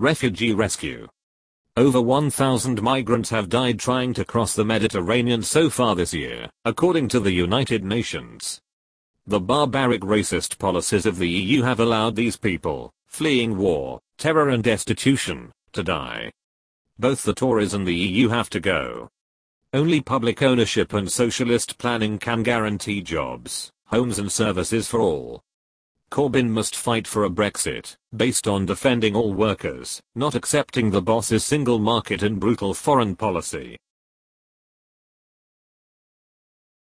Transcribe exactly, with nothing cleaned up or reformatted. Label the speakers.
Speaker 1: Refugee rescue. Over one thousand migrants have died trying to cross the Mediterranean so far this year, according to the United Nations. The barbaric racist policies of the E U have allowed these people, fleeing war, terror and destitution, to die. Both the Tories and the E U have to go. Only public ownership and socialist planning can guarantee jobs, homes and services for all. Corbyn must fight for a Brexit, based on defending all workers, not accepting the boss's single market and brutal foreign policy.